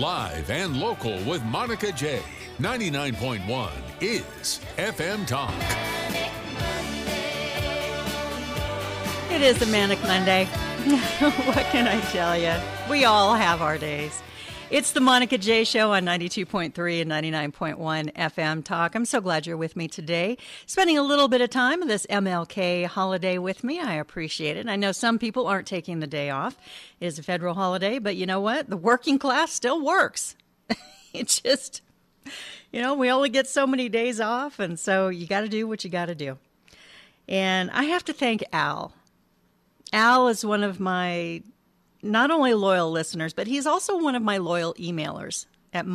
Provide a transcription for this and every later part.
Live and local with Monica J. 99.1 is FM Talk. It is a Manic Monday. What can I tell you? We all have our days. It's the Monica J. Show on 92.3 and 99.1 FM Talk. I'm so glad you're with me today. Spending a little bit of time on this MLK holiday with me. I appreciate it. I know some people aren't taking the day off. It is a federal holiday, but you know what? The working class still works. It just, we only get so many days off, and so you got to do what you got to do. And I have to thank Al. Al is one of my not only loyal listeners, but he's also one of my loyal emailers at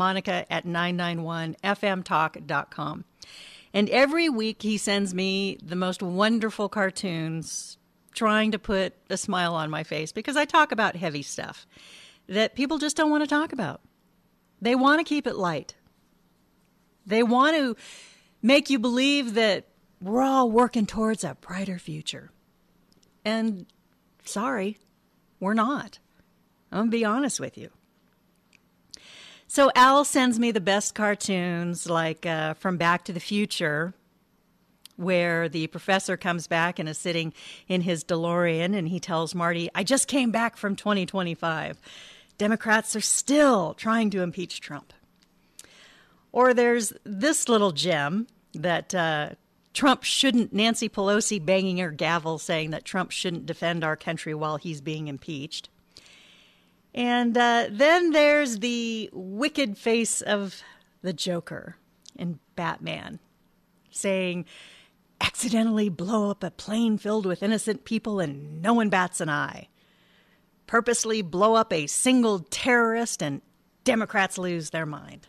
monica@991fmtalk.com. And every week he sends me the most wonderful cartoons trying to put a smile on my face because I talk about heavy stuff that people just don't want to talk about. They want to keep it light. They want to make you believe that we're all working towards a brighter future. And sorry, we're not. I'm going to be honest with you. So Al sends me the best cartoons, like from Back to the Future, where the professor comes back and is sitting in his DeLorean, and he tells Marty, I just came back from 2025. Democrats are still trying to impeach Trump. Or there's this little gem that Trump shouldn't, Nancy Pelosi banging her gavel saying that Trump shouldn't defend our country while he's being impeached. And then there's the wicked face of the Joker in Batman saying, accidentally blow up a plane filled with innocent people and no one bats an eye. Purposely blow up a single terrorist and Democrats lose their mind.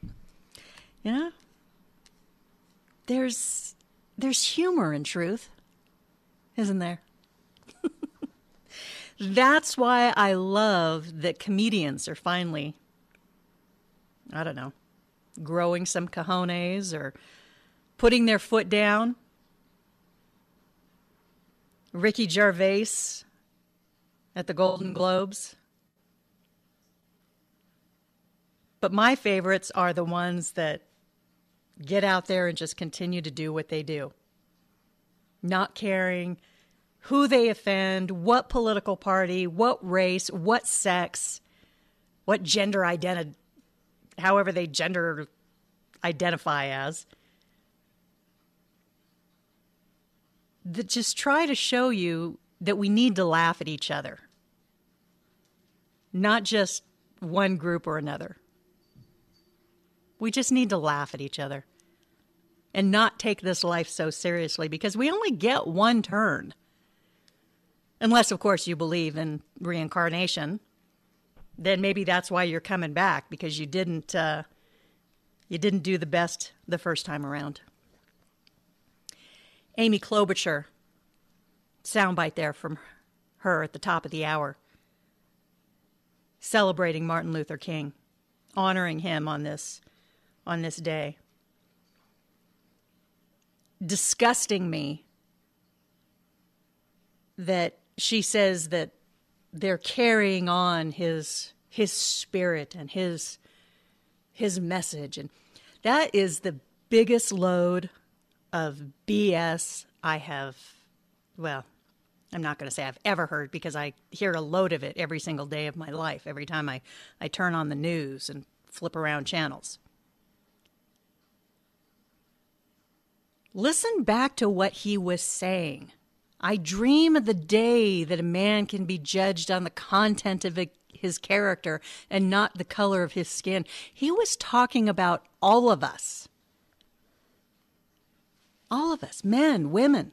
There's humor in truth, isn't there? That's why I love that comedians are finally, growing some cojones or putting their foot down. Ricky Gervais at the Golden Globes. But my favorites are the ones that get out there and just continue to do what they do, not caring who they offend, what political party, what race, what sex, what gender identity, however they gender identify as. That just try to show you that we need to laugh at each other, not just one group or another. We just need to laugh at each other and not take this life so seriously because we only get one turn. Unless, of course, you believe in reincarnation, then maybe that's why you're coming back because you didn't do the best the first time around. Amy Klobuchar, soundbite there from her at the top of the hour, celebrating Martin Luther King, honoring him on this day. Disgusting me that she says that they're carrying on his spirit and his message. And that is the biggest load of BS I have, I'm not going to say I've ever heard because I hear a load of it every single day of my life, every time I turn on the news and flip around channels. Listen back to what he was saying. I dream of the day that a man can be judged on the content of his character and not the color of his skin. He was talking about all of us. All of us, men, women.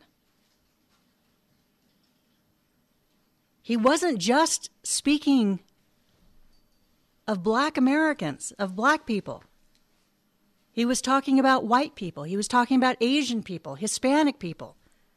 He wasn't just speaking of Black Americans, of Black people. He was talking about white people. He was talking about Asian people, Hispanic people.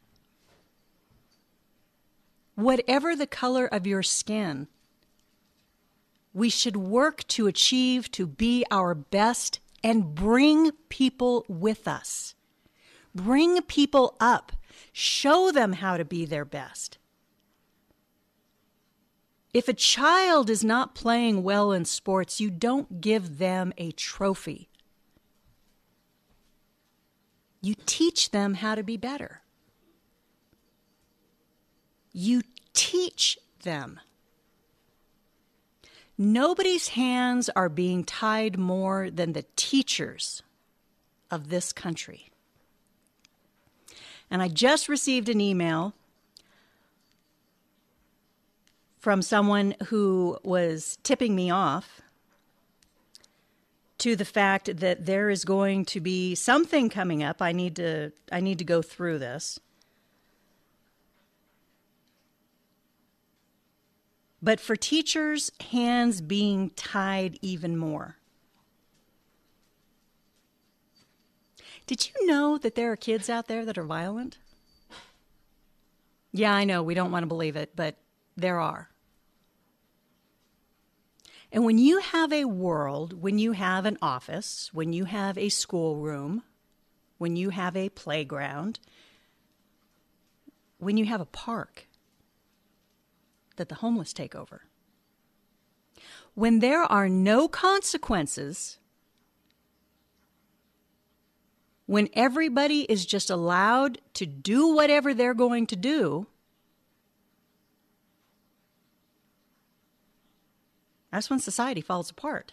Whatever the color of your skin, we should work to achieve to be our best and bring people with us. Bring people up. Show them how to be their best. If a child is not playing well in sports, you don't give them a trophy. You teach them how to be better. You teach them. Nobody's hands are being tied more than the teachers of this country. And I just received an email from someone who was tipping me off to the fact that there is going to be something coming up. I need to go through this. But for teachers, hands being tied even more. Did you know that there are kids out there that are violent? Yeah, I know, we don't want to believe it, but there are. And when you have a world, when you have an office, when you have a schoolroom, when you have a playground, when you have a park that the homeless take over, when there are no consequences, when everybody is just allowed to do whatever they're going to do, that's when society falls apart.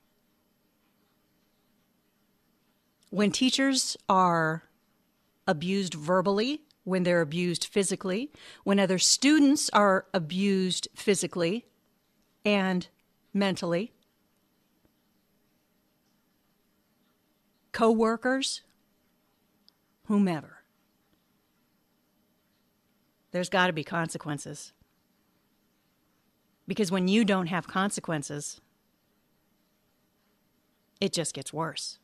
When teachers are abused verbally, when they're abused physically, when other students are abused physically and mentally, co-workers, whomever. There's got to be consequences. Because when you don't have consequences, it just gets worse.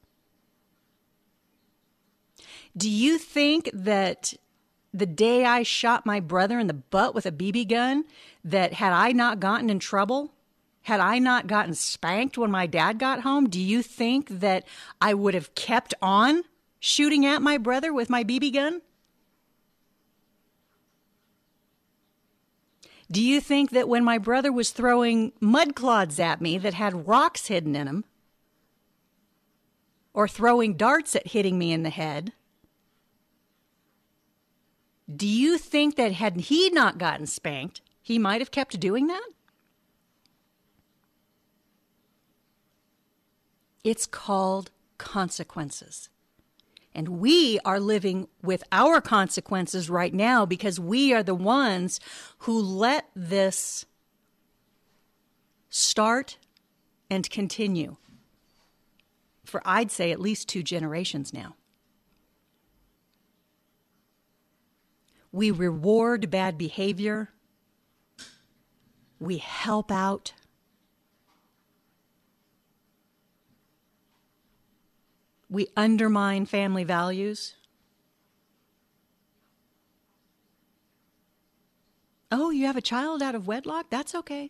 Do you think that the day I shot my brother in the butt with a BB gun, that had I not gotten in trouble, had I not gotten spanked when my dad got home, do you think that I would have kept on shooting at my brother with my BB gun? Do you think that when my brother was throwing mud clods at me that had rocks hidden in them, or throwing darts at hitting me in the head, do you think that had he not gotten spanked, he might have kept doing that? It's called consequences. And we are living with our consequences right now because we are the ones who let this start and continue for, I'd say, at least 2 generations now. We reward bad behavior. We help out. We undermine family values. Oh, you have a child out of wedlock? That's okay.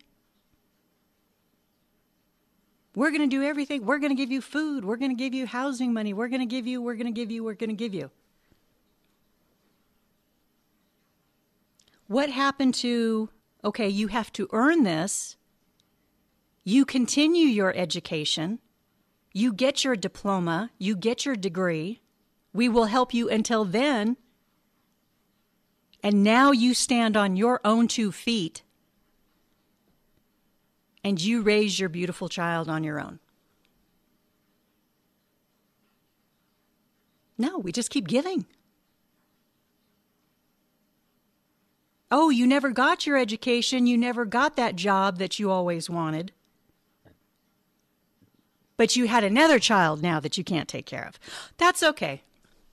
We're going to do everything. We're going to give you food. We're going to give you housing money. We're going to give you. What happened to, okay, you have to earn this. You continue your education. You get your diploma, you get your degree, we will help you until then, and now you stand on your own 2 feet, and you raise your beautiful child on your own. No, we just keep giving. Oh, you never got your education, you never got that job that you always wanted. But you had another child now that you can't take care of. That's okay.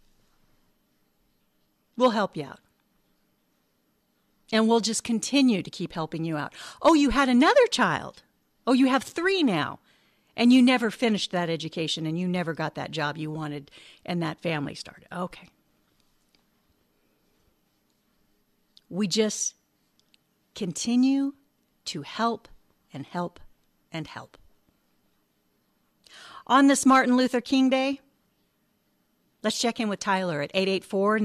We'll help you out. And we'll just continue to keep helping you out. Oh, you had another child. Oh, you have 3 now. And you never finished that education and you never got that job you wanted and that family started. Okay. We just continue to help and help and help. On this Martin Luther King Day, let's check in with Tyler at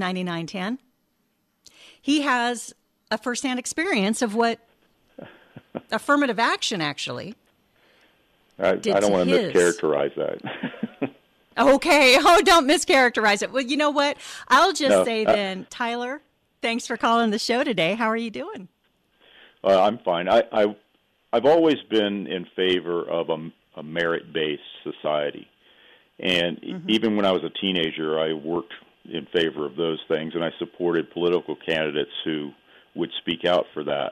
884-9910. He has a firsthand experience of what affirmative action, actually. I don't want to mischaracterize that. Okay. Oh, don't mischaracterize it. Well, you know what? I'll just say then, Tyler, thanks for calling the show today. How are you doing? I'm fine. I've always been in favor of a merit-based society. And even when I was a teenager, I worked in favor of those things, and I supported political candidates who would speak out for that.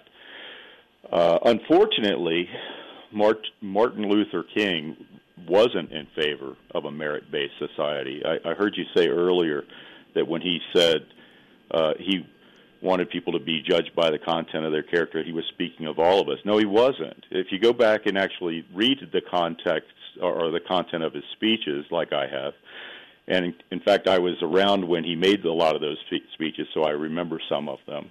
Unfortunately, Martin Luther King wasn't in favor of a merit-based society. I heard you say earlier that when he said he wanted people to be judged by the content of their character, he was speaking of all of us. No, he wasn't. If you go back and actually read the context or the content of his speeches, like I have, and in fact I was around when he made a lot of those speeches, so I remember some of them,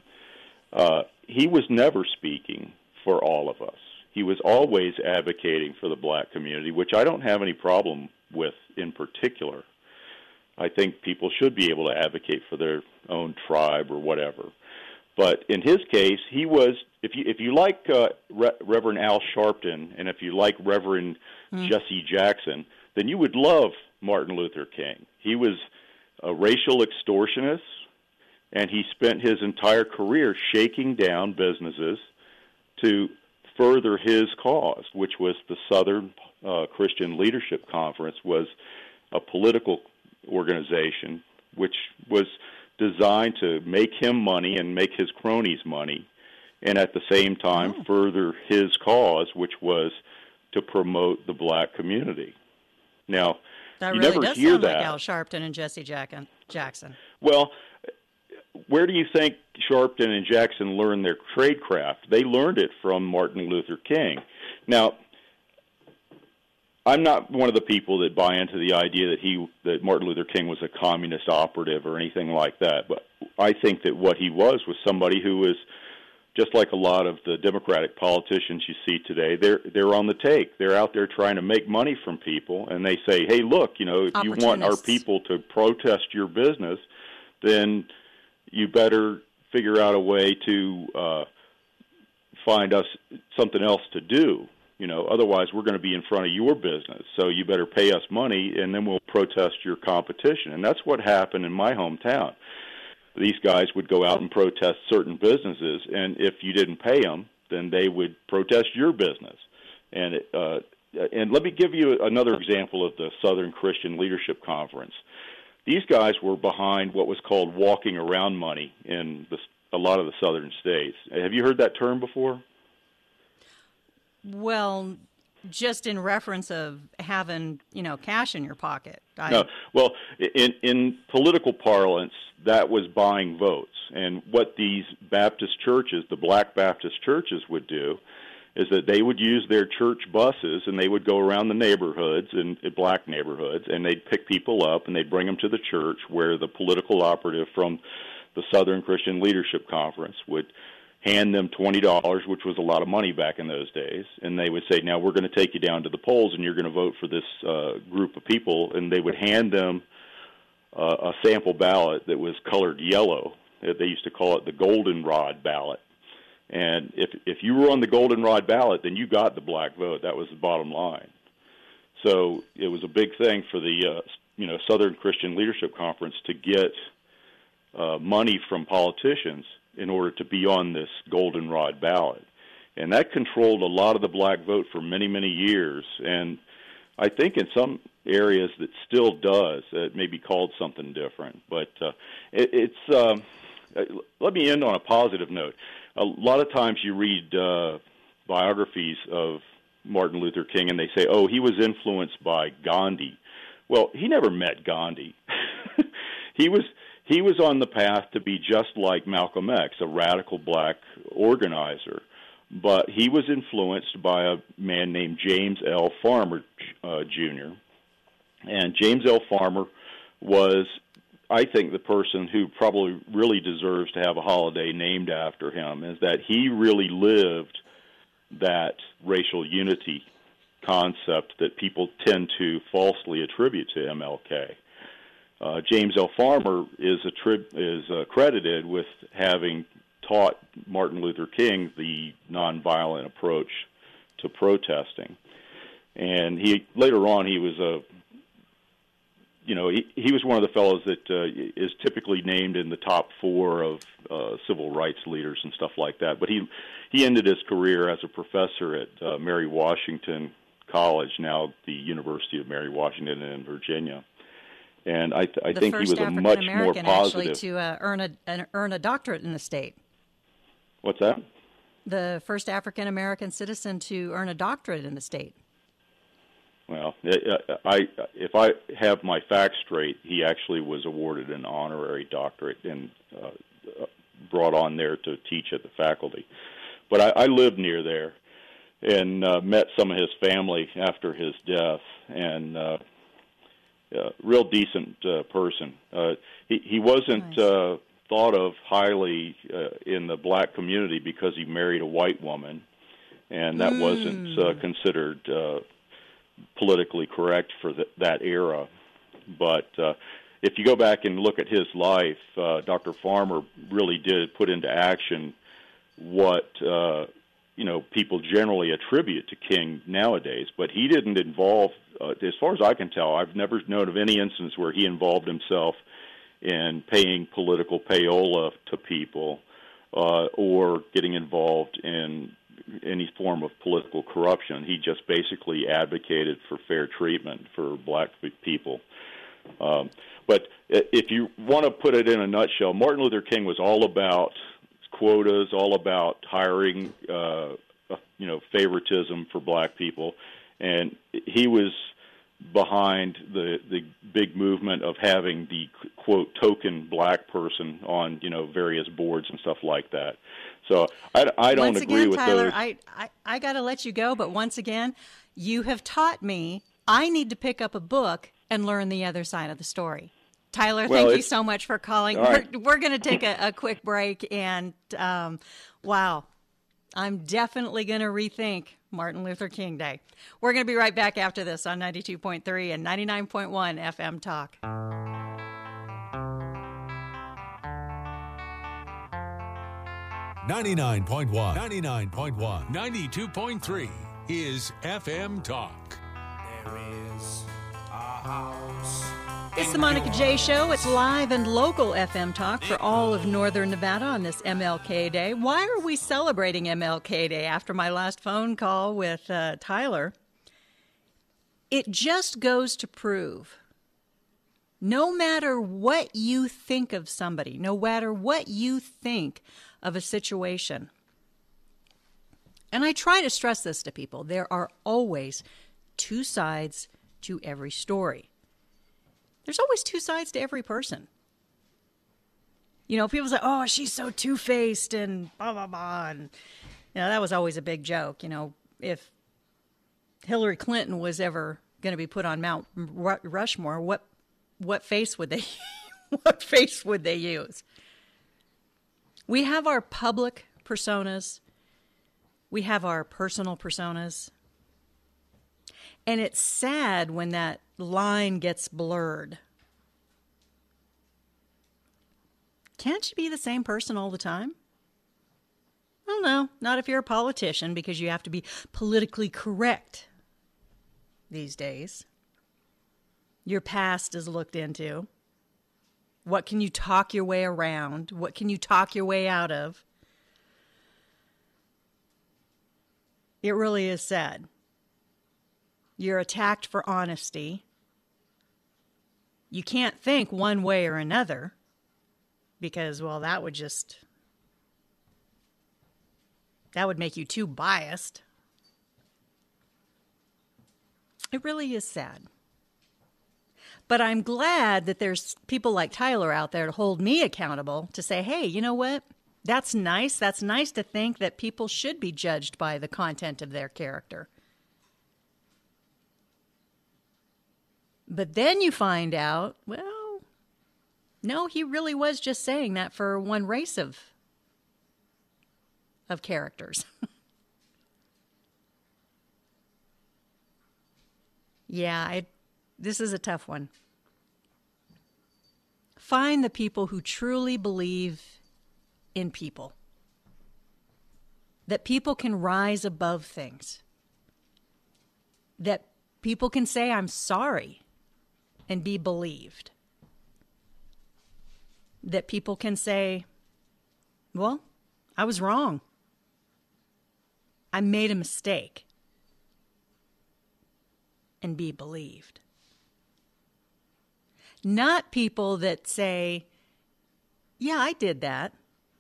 he was never speaking for all of us. He was always advocating for the black community, which I don't have any problem with in particular. I think people should be able to advocate for their own tribe or whatever. But in his case, he was, if you like Reverend Al Sharpton and if you like Reverend Jesse Jackson, then you would love Martin Luther King. He was a racial extortionist, and he spent his entire career shaking down businesses to further his cause, which was the Southern Christian Leadership Conference, was a political organization which was designed to make him money and make his cronies money, and at the same time further his cause, which was to promote the black community. Now, that you really never does hear sound that. like Al Sharpton and Jesse Jackson. Well, where do you think Sharpton and Jackson learned their tradecraft? They learned it from Martin Luther King. Now, I'm not one of the people that buy into the idea that Martin Luther King was a communist operative or anything like that, but I think that what he was somebody who was just like a lot of the Democratic politicians you see today. They're on the take. They're out there trying to make money from people, and they say, "Hey, look, if you want our people to protest your business, then you better figure out a way to find us something else to do. Otherwise we're going to be in front of your business. So you better pay us money, and then we'll protest your competition." And that's what happened in my hometown. These guys would go out and protest certain businesses, and if you didn't pay them, then they would protest your business. And let me give you another example of the Southern Christian Leadership Conference. These guys were behind what was called walking around money in a lot of the southern states. Have you heard that term before? Well, just in reference of having, cash in your pocket. No. Well, in political parlance, that was buying votes. And what these Baptist churches, the black Baptist churches, would do is that they would use their church buses, and they would go around the neighborhoods, in black neighborhoods, and they'd pick people up, and they'd bring them to the church where the political operative from the Southern Christian Leadership Conference would hand them $20, which was a lot of money back in those days, and they would say, "Now we're going to take you down to the polls, and you're going to vote for this group of people," and they would hand them a sample ballot that was colored yellow. They used to call it the goldenrod ballot. And if you were on the goldenrod ballot, then you got the black vote. That was the bottom line. So it was a big thing for the Southern Christian Leadership Conference to get money from politicians in order to be on this goldenrod ballot. And that controlled a lot of the black vote for many, many years. And I think in some areas that still does. It may be called something different. But let me end on a positive note. A lot of times you read biographies of Martin Luther King, and they say, "Oh, he was influenced by Gandhi." Well, he never met Gandhi. He was on the path to be just like Malcolm X, a radical black organizer. But he was influenced by a man named James L. Farmer, Jr. And James L. Farmer was, I think, the person who probably really deserves to have a holiday named after him, is that he really lived that racial unity concept that people tend to falsely attribute to MLK. James L. Farmer is credited with having taught Martin Luther King the nonviolent approach to protesting. And he later on he was he was one of the fellows that is typically named in the top 4 of civil rights leaders and stuff like that. But he ended his career as a professor at Mary Washington College, now the University of Mary Washington in Virginia. And I think he was a much more positive. Actually, to earn a doctorate in the state. What's that? The first African American citizen to earn a doctorate in the state. Well, if I have my facts straight, he actually was awarded an honorary doctorate and brought on there to teach at the faculty. But I lived near there and met some of his family after his death, and real decent person. He wasn't Nice. thought of highly in the black community because he married a white woman, and that wasn't considered politically correct for that era. But if you go back and look at his life, Dr. Farmer really did put into action what people generally attribute to King nowadays. But he didn't involve, as far as I can tell, I've never known of any instance where he involved himself in paying political payola to people or getting involved in any form of political corruption. He just basically advocated for fair treatment for black people. But if you want to put it in a nutshell, Martin Luther King was all about quotas, all about hiring, favoritism for black people, and he was behind the big movement of having the quote token black person on various boards and stuff like that. So I don't agree with Tyler, those. I got to let you go, but once again, you have taught me I need to pick up a book and learn the other side of the story. Tyler, thank you so much for calling. Right. We're going to take a quick break, and wow, I'm definitely going to rethink Martin Luther King Day. We're going to be right back after this on 92.3 and 99.1 FM Talk. 99.1, 92.3 is FM Talk. There is a house. It's the Monica J. Show. It's live and local FM Talk for all of Northern Nevada on this MLK Day. Why are we celebrating MLK Day after my last phone call with Tyler? It just goes to prove, no matter what you think of somebody, no matter what you think of a situation, and I try to stress this to people, there are always two sides to every story. There's always two sides to every person. People say, oh, she's so two-faced and blah, blah, blah. And, that was always a big joke. If Hillary Clinton was ever going to be put on Mount Rushmore, what face would they what face would they use? We have our public personas. We have our personal personas. And it's sad when that line gets blurred. Can't you be the same person all the time? Well, no, not if you're a politician, because you have to be politically correct these days. Your past is looked into. What can you talk your way around? What can you talk your way out of? It really is sad. You're attacked for honesty. You can't think one way or another because, that would make you too biased. It really is sad. But I'm glad that there's people like Tyler out there to hold me accountable, to say, hey, you know what? That's nice. That's nice to think that people should be judged by the content of their character. But then you find out, no, he really was just saying that for one race of characters. This is a tough one. Find the people who truly believe in people. that people can rise above things, that people can say, I'm sorry, and be believed, that people can say, well, I was wrong. I made a mistake, and be believed. Not people that say, yeah, I did that,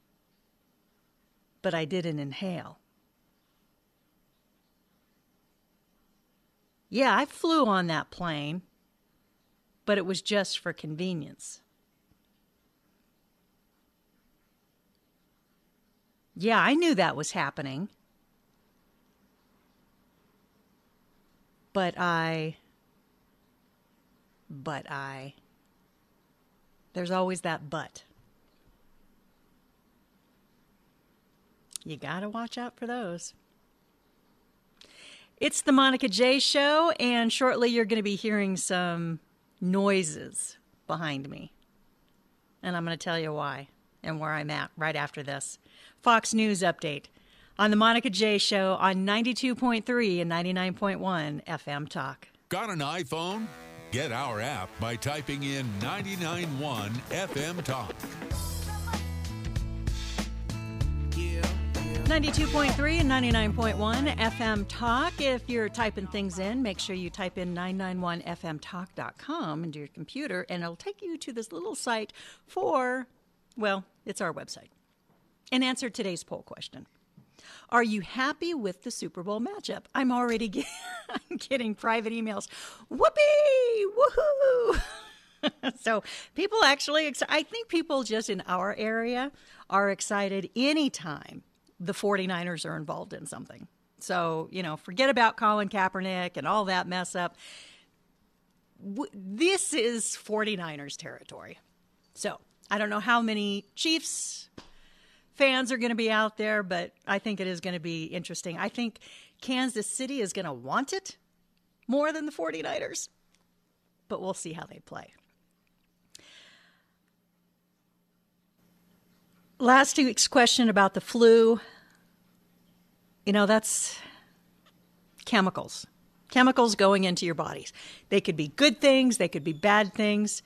but I didn't inhale. Yeah, I flew on that plane, but it was just for convenience. Yeah, I knew that was happening, but I, there's always that but. You gotta watch out for those. It's the Monica J Show, and shortly you're going to be hearing some noises behind me. And I'm going to tell you why and where I'm at right after this. Fox News Update on the Monica J Show on 92.3 and 99.1 FM Talk. Got an iPhone? Get our app by typing in 99.1 FM Talk. 92.3 and 99.1 FM Talk. If you're typing things in, make sure you type in 991fmtalk.com into your computer, and it'll take you to this little site for, well, it's our website. And answer today's poll question. Are you happy with the Super Bowl matchup? I'm already I'm getting private emails. Whoopee! Woohoo! So people actually, I think people just in our area are excited anytime the 49ers are involved in something. So, forget about Colin Kaepernick and all that mess up. This is 49ers territory. So, I don't know how many Chiefs fans are going to be out there, but I think it is going to be interesting. I think Kansas City is going to want it more than the 49ers, but we'll see how they play. Last week's question about the flu, that's chemicals. Chemicals going into your bodies. They could be good things, they could be bad things.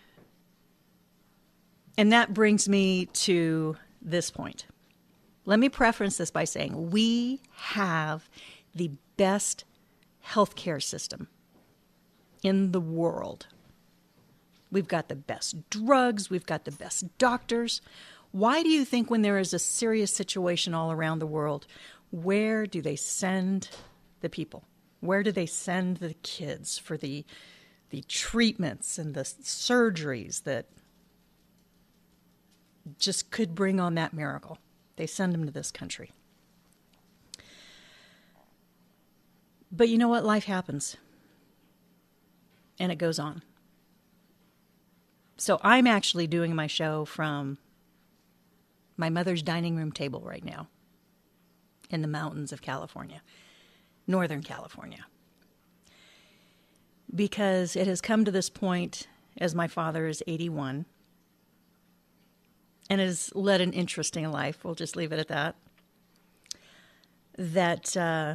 And that brings me to this point. Let me preface this by saying we have the best healthcare system in the world. We've got the best drugs, we've got the best doctors. Why do you think when there is a serious situation all around the world, where do they send the people? Where do they send the kids for the treatments and the surgeries that just could bring on that miracle? They send them to this country. But you know what? Life happens. And it goes on. So I'm actually doing my show from my mother's dining room table right now in the mountains of California, Northern California. Because it has come to this point, as my father is 81 and has led an interesting life, we'll just leave it at that, that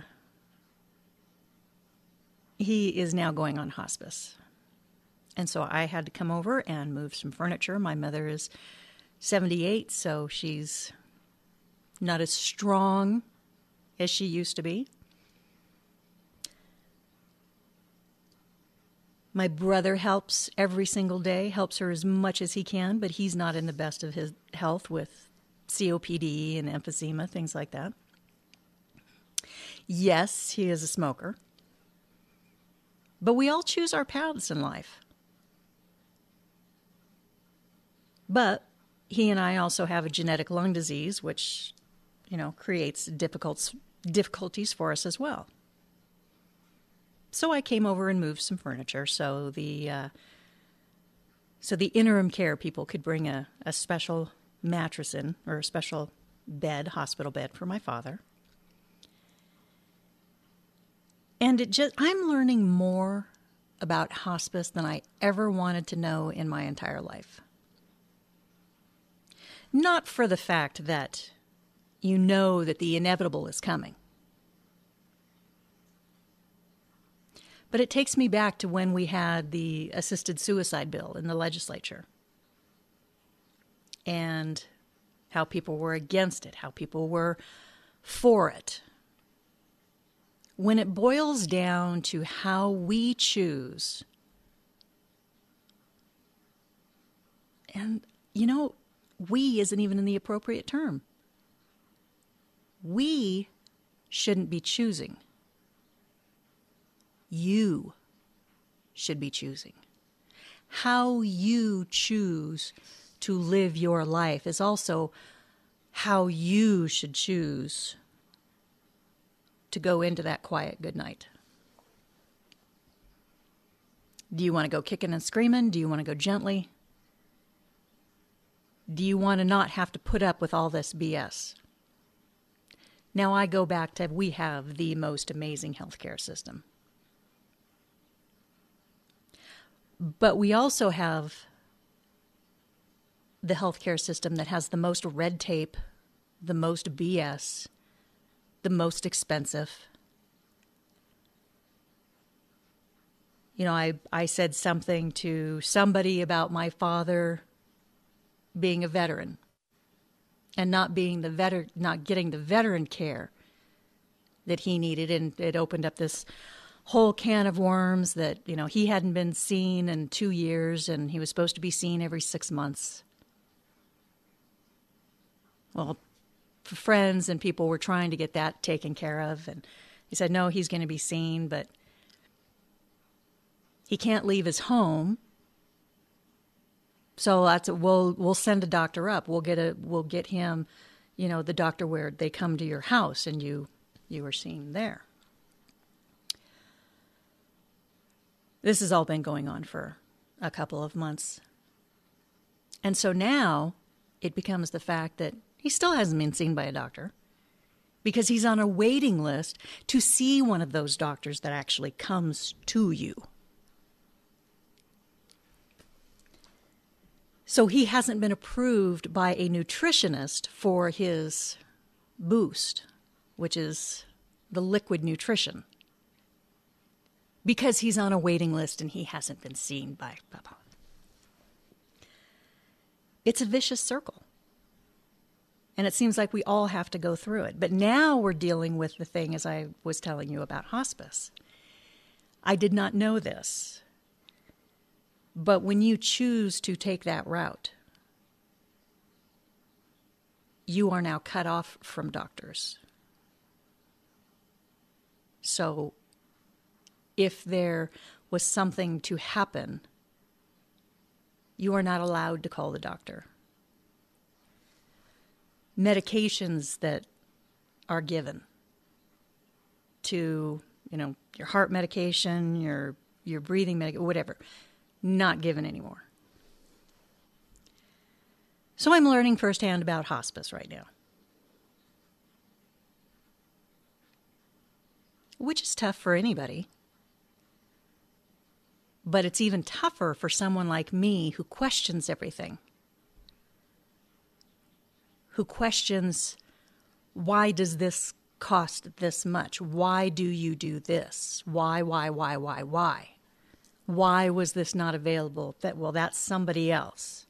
he is now going on hospice. And so I had to come over and move some furniture. My mother is 78, so she's not as strong as she used to be. My brother helps every single day, helps her as much as he can, but he's not in the best of his health with COPD and emphysema, things like that. Yes, he is a smoker. But we all choose our paths in life. But he and I also have a genetic lung disease, which, creates difficulties for us as well. So I came over and moved some furniture so the interim care people could bring a special mattress in, or a special bed, hospital bed for my father. And I'm learning more about hospice than I ever wanted to know in my entire life. Not for the fact that, You know that the inevitable is coming. But it takes me back to when we had the assisted suicide bill in the legislature, and how people were against it, how people were for it. When it boils down to how we choose, and we isn't even in the appropriate term. We shouldn't be choosing. You should be choosing. How you choose to live your life is also how you should choose to go into that quiet good night. Do you want to go kicking and screaming? Do you want to go gently? Do you want to not have to put up with all this BS? Now I go back to we have the most amazing healthcare system. But we also have the healthcare system that has the most red tape, the most BS, the most expensive. I said something to somebody about my father being a veteran and not getting the veteran care that he needed, and it opened up this whole can of worms that, he hadn't been seen in 2 years and he was supposed to be seen every 6 months. Well, friends and people were trying to get that taken care of, and he said, no, he's going to be seen, but he can't leave his home. So we'll send a doctor up. We'll get him, the doctor where they come to your house and you are seen there. This has all been going on for a couple of months. And so now it becomes the fact that he still hasn't been seen by a doctor because he's on a waiting list to see one of those doctors that actually comes to you. So he hasn't been approved by a nutritionist for his boost, which is the liquid nutrition, because he's on a waiting list and he hasn't been seen by Papa. It's a vicious circle. And it seems like we all have to go through it. But now we're dealing with the thing, as I was telling you about hospice. I did not know this. But when you choose to take that route, you are now cut off from doctors. So if there was something to happen, you are not allowed to call the doctor. Medications that are given to, your heart medication, your breathing medication, whatever, not given anymore. So I'm learning firsthand about hospice right now, which is tough for anybody. But it's even tougher for someone like me who questions everything. Who questions, why does this cost this much? Why do you do this? Why? Why was this not available? That's somebody else.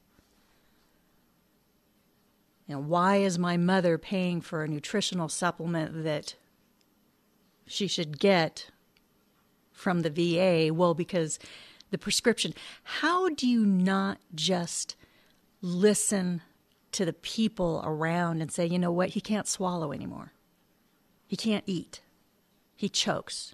Why is my mother paying for a nutritional supplement that she should get from the VA? Well, because the prescription. How do you not just listen to the people around and say, you know what, he can't swallow anymore. He can't eat. He chokes.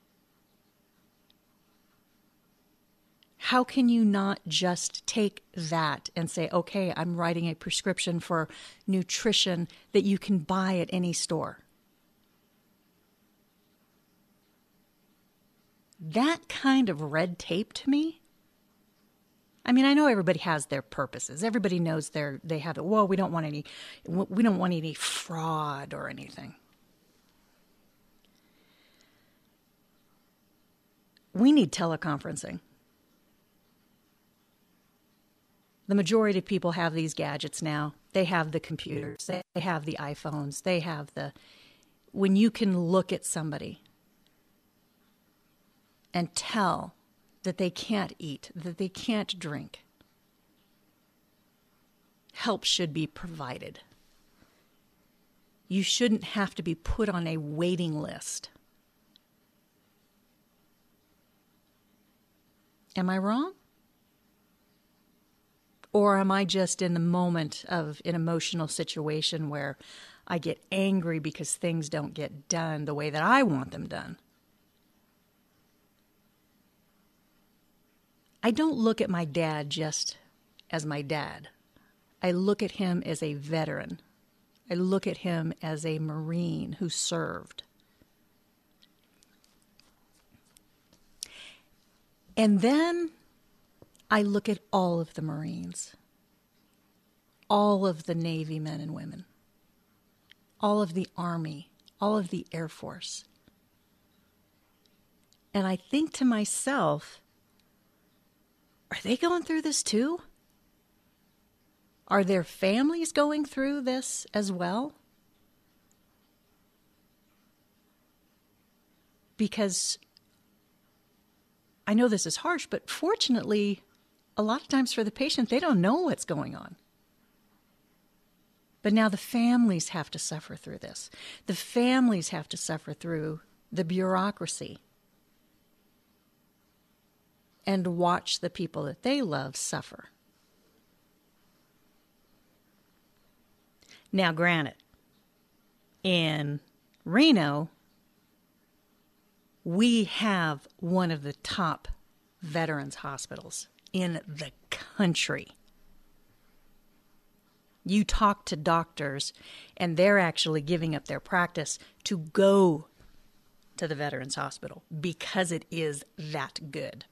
How can you not just take that and say, okay, I'm writing a prescription for nutrition that you can buy at any store? That kind of red tape to me. I mean, I know everybody has their purposes. Everybody knows they have it. Well, we don't want any fraud or anything. We need teleconferencing. The majority of people have these gadgets now. They have the computers. They have the iPhones. They have when you can look at somebody and tell that they can't eat, that they can't drink, help should be provided. You shouldn't have to be put on a waiting list. Am I wrong? Or am I just in the moment of an emotional situation where I get angry because things don't get done the way that I want them done? I don't look at my dad just as my dad. I look at him as a veteran. I look at him as a Marine who served. And then I look at all of the Marines, all of the Navy men and women, all of the Army, all of the Air Force. And I think to myself, are they going through this too? Are their families going through this as well? Because I know this is harsh, but fortunately, a lot of times for the patient, they don't know what's going on. But now the families have to suffer through this. The families have to suffer through the bureaucracy and watch the people that they love suffer. Now, granted, in Reno, we have one of the top veterans hospitals in the country. You talk to doctors, and they're actually giving up their practice to go to the Veterans Hospital because it is that good.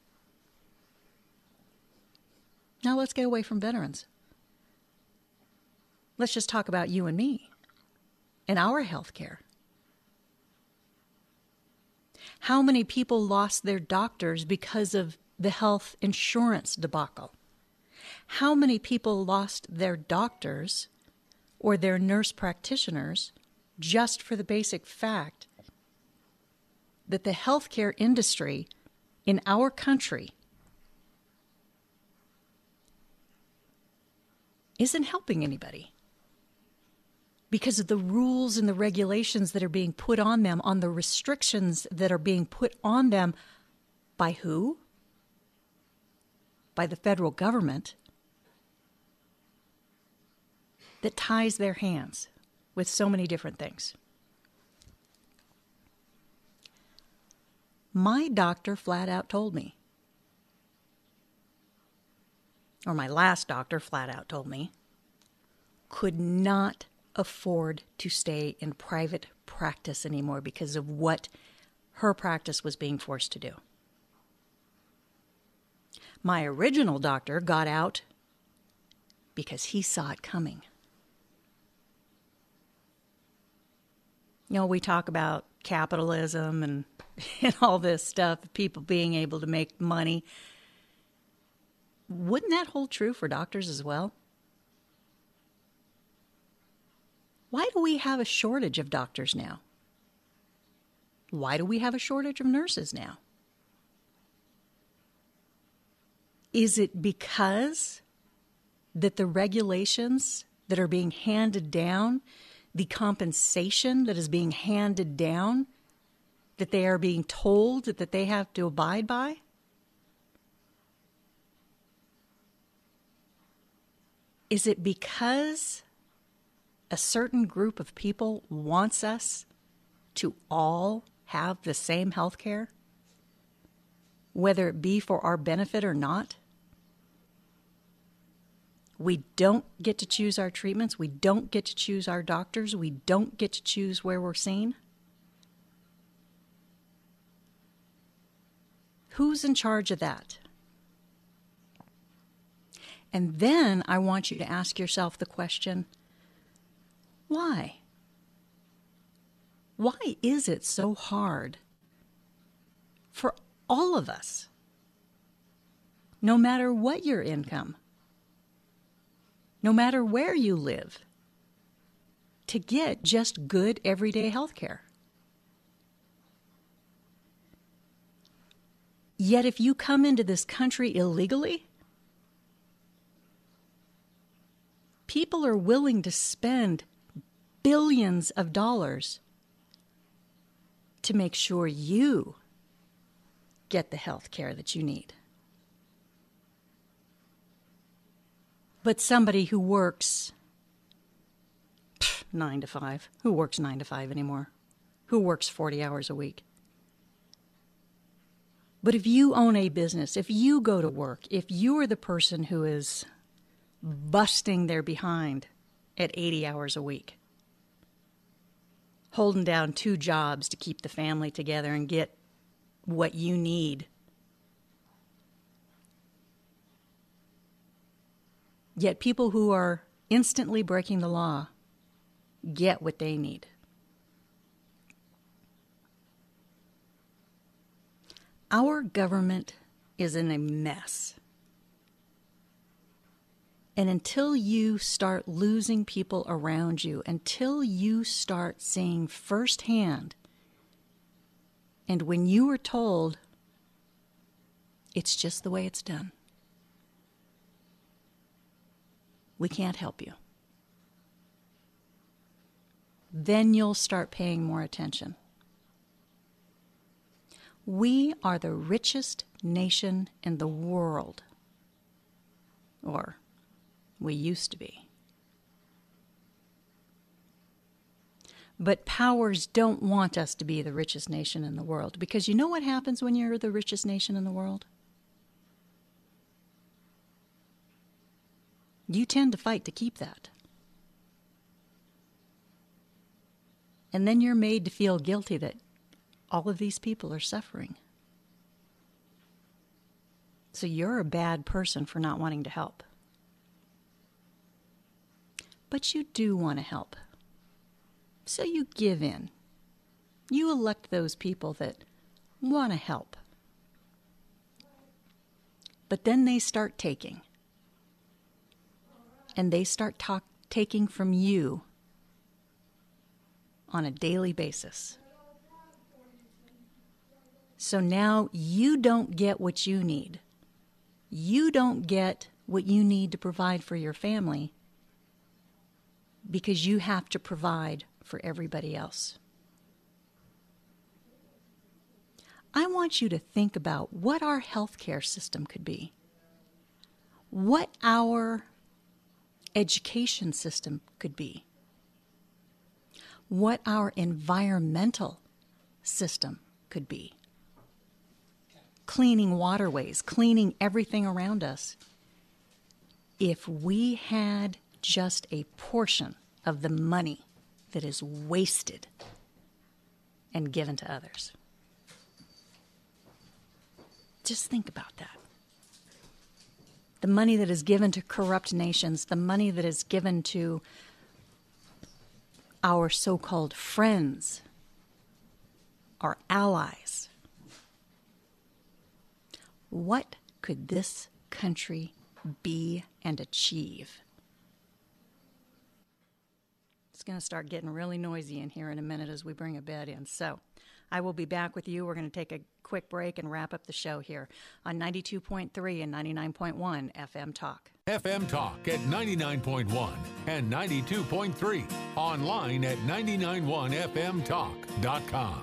Now let's get away from veterans. Let's just talk about you and me and our health care. How many people lost their doctors because of the health insurance debacle? How many people lost their doctors or their nurse practitioners just for the basic fact that the healthcare industry in our country isn't helping anybody because of the rules and the regulations that are being put on them, on the restrictions that are being put on them by who? By the federal government that ties their hands with so many different things. My doctor flat out told me, or my last doctor flat out told me, could not afford to stay in private practice anymore because of what her practice was being forced to do. My original doctor got out because he saw it coming. You know, we talk about capitalism and all this stuff, people being able to make money. Wouldn't that hold true for doctors as well? Why do we have a shortage of doctors now? Why do we have a shortage of nurses now? Is it because that the regulations that are being handed down, the compensation that is being handed down, that they are being told that they have to abide by? Is it because a certain group of people wants us to all have the same health care, whether it be for our benefit or not? We don't get to choose our treatments. We don't get to choose our doctors. We don't get to choose where we're seen. Who's in charge of that? And then I want you to ask yourself the question, why? Why is it so hard for all of us, no matter what your income, no matter where you live, to get just good everyday health care. Yet if you come into this country illegally, people are willing to spend billions of dollars to make sure you get the health care that you need. But somebody who works 9 to 5, who works 9 to 5 anymore? Who works 40 hours a week? But if you own a business, if you go to work, if you are the person who is busting their behind at 80 hours a week, holding down 2 jobs to keep the family together and get what you need, yet people who are instantly breaking the law get what they need. Our government is in a mess. And until you start losing people around you, until you start seeing firsthand, and when you are told it's just the way it's done, we can't help you, then you'll start paying more attention. We are the richest nation in the world, or we used to be. But powers don't want us to be the richest nation in the world, because you know what happens when you're the richest nation in the world? You tend to fight to keep that. And then you're made to feel guilty that all of these people are suffering. So you're a bad person for not wanting to help. But you do want to help. So you give in. You elect those people that want to help. But then they start taking. And they start taking from you on a daily basis. So now you don't get what you need. You don't get what you need to provide for your family because you have to provide for everybody else. I want you to think about what our healthcare system could be, what our education system could be, what our environmental system could be. Cleaning waterways, cleaning everything around us. If we had just a portion of the money that is wasted and given to others. Just think about that. The money that is given to corrupt nations, the money that is given to our so-called friends, our allies. What could this country be and achieve? It's going to start getting really noisy in here in a minute as we bring a bed in. So I will be back with you. We're going to take a quick break and wrap up the show here on 92.3 and 99.1 FM Talk. FM Talk at 99.1 and 92.3. Online at 991fmtalk.com.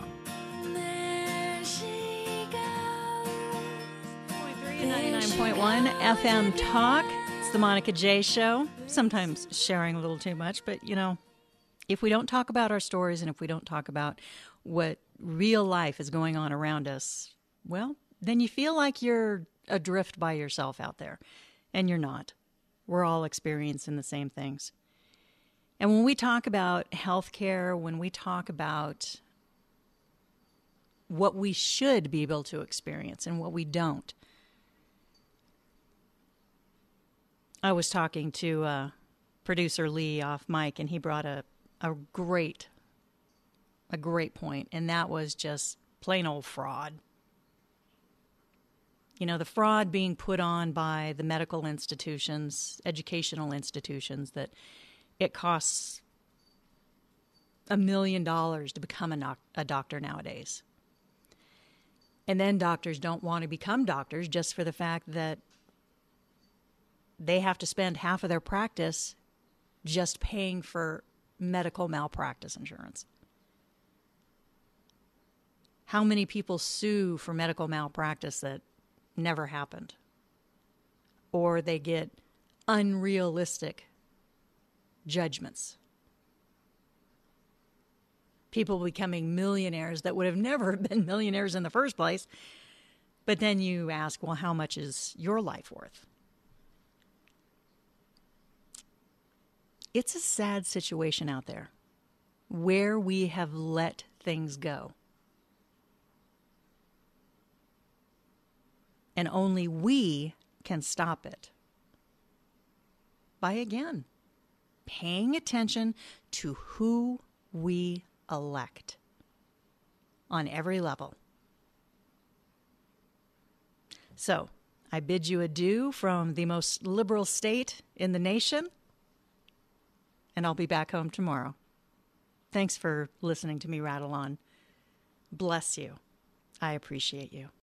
99.1 FM Talk. It's the Monica J. Show. Sometimes sharing a little too much, but you know, if we don't talk about our stories and if we don't talk about what real life is going on around us, well, then you feel like you're adrift by yourself out there. And you're not. We're all experiencing the same things. And when we talk about healthcare, when we talk about what we should be able to experience and what we don't, I was talking to producer Lee off mic, and he brought a great point, and that was just plain old fraud. The fraud being put on by the medical institutions, educational institutions, that it costs $1 million to become a doctor nowadays. And then doctors don't want to become doctors just for the fact that they have to spend half of their practice just paying for medical malpractice insurance. How many people sue for medical malpractice that never happened? Or they get unrealistic judgments. People becoming millionaires that would have never been millionaires in the first place. But then you ask, well, how much is your life worth? It's a sad situation out there where we have let things go. And only we can stop it by, again, paying attention to who we elect on every level. So, I bid you adieu from the most liberal state in the nation, and I'll be back home tomorrow. Thanks for listening to me rattle on. Bless you. I appreciate you.